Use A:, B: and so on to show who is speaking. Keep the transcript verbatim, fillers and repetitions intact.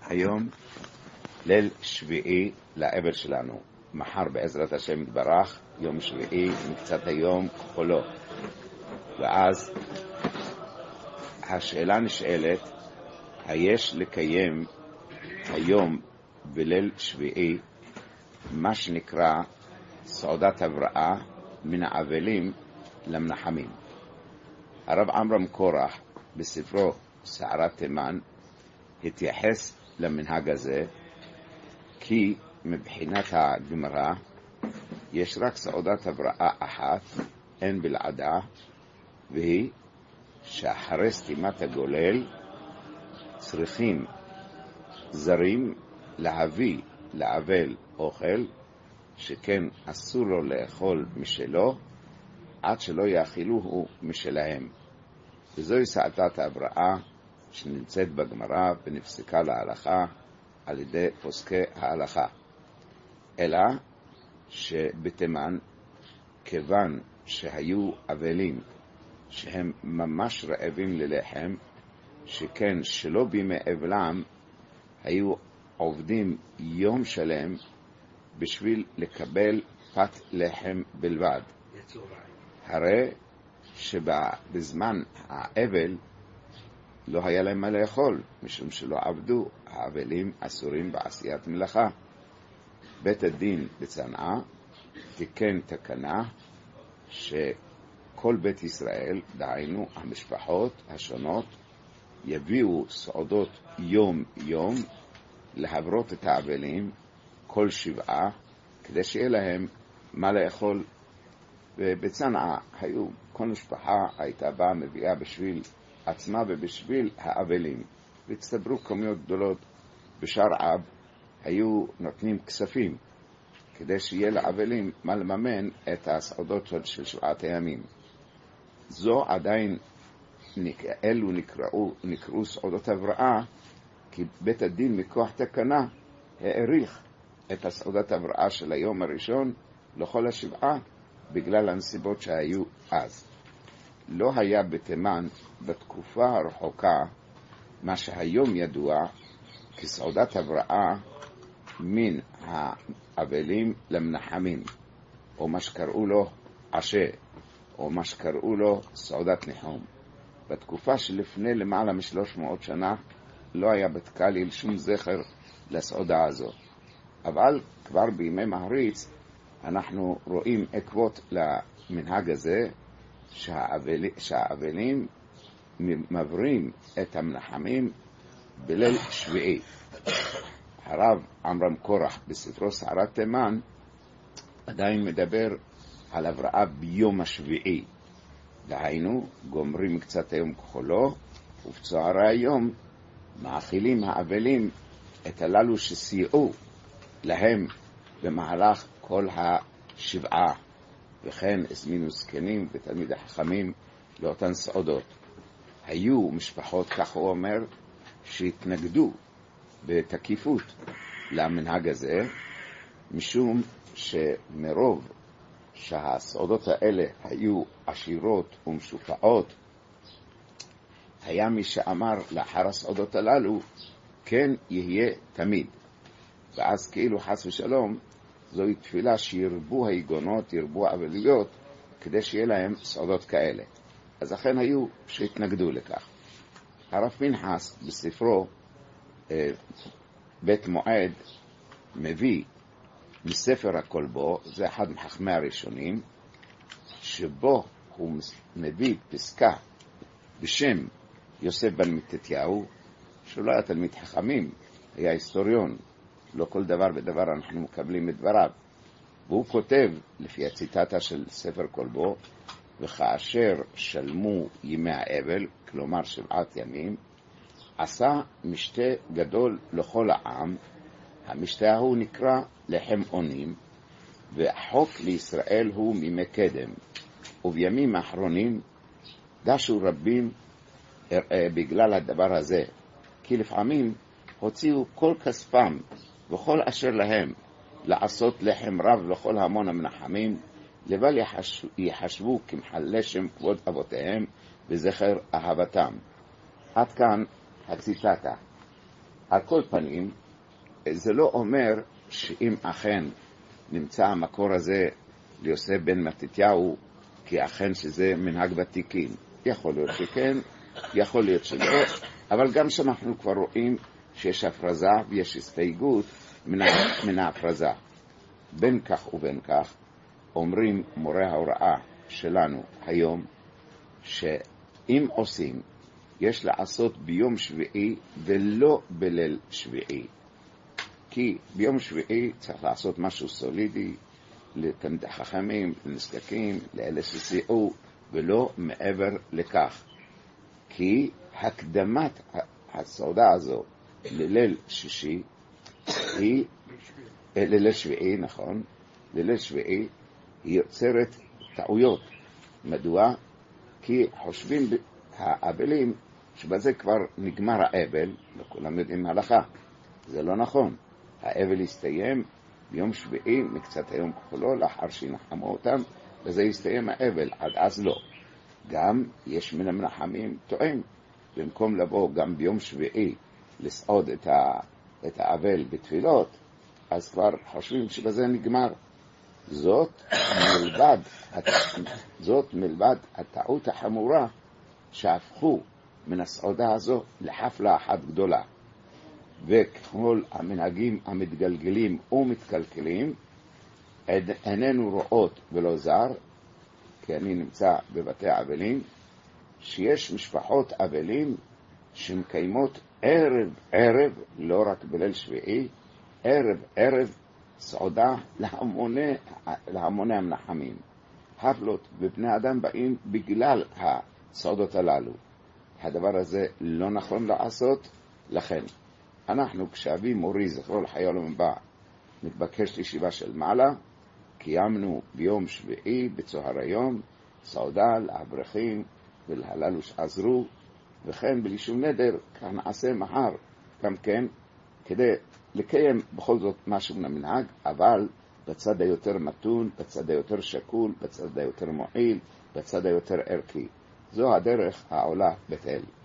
A: היום ליל שביעי לאבל שלנו. מחר בעזרת השם יתברך, יום שביעי מקצת היום כחולו. ואז השאלה נשאלת, היש לקיים היום בליל שביעי מה שנקרא סעודת הבראה מן האבלים למנחמים. הרב עמרם קורח בספרו שערת תימן התייחס למנהג הזה, כי מבחינת הגמרא יש רק סעודת הבראה אחת, אין בלעדה, והיא שאחרי סתימת הגולל צריכים זרים להביא לאבל אוכל, שכן אסור לו לאכול משלו עד שלא יאכילוהו משלהם. וזוהי סעודת הבראה שנמצאת בגמרא ונפסקה להלכה על ידי פוסקי ההלכה. אלא שבתימן, כיוון שהיו אבלים שהם ממש רעבים ללחם, שכן שלא בימי אבלם היו עובדים יום שלם בשביל לקבל פת לחם בלבד. הרי שבזמן האבל לא היה להם מה לאכול, משום שלא עבדו. האבלים אסורים בעשיית מלאכה. בית הדין בצנעה תיקן תקנה שכל בית ישראל, דהיינו המשפחות השונות, יביאו סעודות יום יום להברות את האבלים כל שבעה, כדי שיהיה להם מה לאכול. ובצנעה היו, כל משפחה הייתה באה מביאה בשביל עצמה ובשביל האבלים, והצטברו כמויות גדולות. בשרעב היו נותנים כספים כדי שיהיה לאבלים מה לממן את הסעודות של שבעת הימים. זו עדיין אלו נקראו, נקראו סעודות הבראה, כי בית הדין מכוח תקנה העריך את הסעודת הבראה של היום הראשון לכל השבעה בגלל הנסיבות שהיו אז. לא היה בתימן בתקופה הרחוקה מה שהיום ידוע כסעודת הבראה מן האבלים למנחמים, או מה שקראו לו עשה, או מה שקראו לו סעודת ניחום. בתקופה שלפני למעלה משלוש מאות שנה לא היה בתקליל שום זכר לסעודה הזו. אבל כבר בימי מהריץ אנחנו רואים עקבות למנהג הזה, שהאבלים, שהאבלים מברים את המנחמים בליל שביעי. הרב עמרם קורח בספרו שערת תימן עדיין מדבר על הבראה ביום השביעי. דהיינו, גומרים קצת היום כחולו, ובצהרי היום מאכילים האבלים את הללו שסייעו להם במהלך כל השבעה, וכן הזמינו זקנים ותלמידי חכמים לאותן סעודות. היו משפחות, כך הוא אומר, שהתנגדו בתקיפות למנהג הזה, משום שמרוב שהסעודות האלה היו עשירות ומשופעות, היה מי שאמר לאחר הסעודות הללו כן יהיה תמיד. ואז כאילו חס ושלום זוהי תפילה שירבו היגונות, ירבו האבליות, כדי שיהיה להם סעודות כאלה. אז אכן היו שהתנגדו לכך. הרב פנחס בספרו בית מועד מביא מספר הכל בו, זה אחד מחכמי הראשונים, שבו הוא מביא פסקה בשם יוסף בן מתתיהו, שהוא לא היה תלמיד חכמים, היה היסטוריון, לא כל דבר ודבר אנחנו מקבלים את דבריו. והוא כותב לפי הציטטה של ספר כל בו, וכאשר שלמו ימי האבל, כלומר שבעת ימים, עשה משתה גדול לכל העם. המשתה ההוא נקרא לחם עונים, והחוק לישראל הוא מימי קדם. ובימים האחרונים דשו רבים בגלל הדבר הזה, כי לפעמים הוציאו כל כספם וכל אשר להם לעשות לחם רב לכל המון המנחמים, לבל יחשבו כמחלל שם כבוד אבותיהם וזכר אהבתם. עד כאן הציטטה. על כל פנים, זה לא אומר שאם אכן נמצא המקור הזה ליוסף בן מתתיהו, כי אכן שזה מנהג ותיקין. יכול להיות שכן, יכול להיות שלא, אבל גם שאנחנו כבר רואים שיש הפרזה ויש הסתייגות מן, מן ההפרזה. בין כך ובין כך, אומרים מורי ההוראה שלנו היום, שאם עושים, יש לעשות ביום שביעי ולא בליל שביעי. כי ביום שביעי צריך לעשות משהו סולידי, לתלמידי חכמים, לנזקקים, לאלה שסייעו, ולא מעבר לכך. כי הקדמת הסעודה הזו לליל שישי היא, לליל שביעי, נכון, לליל שביעי היא יוצרת טעויות. מדוע? כי חושבים האבלים שבזה כבר נגמר האבל, וכולם יודעים הלכה. זה לא נכון. האבל יסתיים ביום שביעי מקצת היום כחולו, לאחר שינחמו אותם, וזה יסתיים האבל, עד אז לא. גם יש מן המנחמים טוען, במקום לבוא גם ביום שביעי לסעוד את, ה, את האבל בתפילות, אז כבר חושבים שבזה נגמר. זאת מלבד, זאת מלבד הטעות החמורה שהפכו מן הסעודה הזו לחפלה אחת גדולה. וככל המנהגים המתגלגלים ומתקלקלים, איננו רואות ולא זר, כי אני נמצא בבתי אבלים, שיש משפחות אבלים שמקיימות ערב ערב, לא רק בליל שביעי, ערב ערב סעודה להמוני, להמוני המנחמים. חפלות ובני אדם באים בגלל הסעודות הללו. הדבר הזה לא נכון לעשות, לכן אנחנו כשאבי מורי זכרו לחיי עולם הבא מתבקש לישיבה של מעלה, קיימנו ביום שביעי בצהר היום סעודה לאברכים ולהללו שעזרו, וכן בלי שום נדר כך נעשה מחר גם כן, כדי לקיים בכל זאת משהו מן המנהג, אבל בצד היותר מתון, בצד היותר שקול, בצד היותר מועיל, בצד היותר ערכי. זו הדרך העולה בית אל.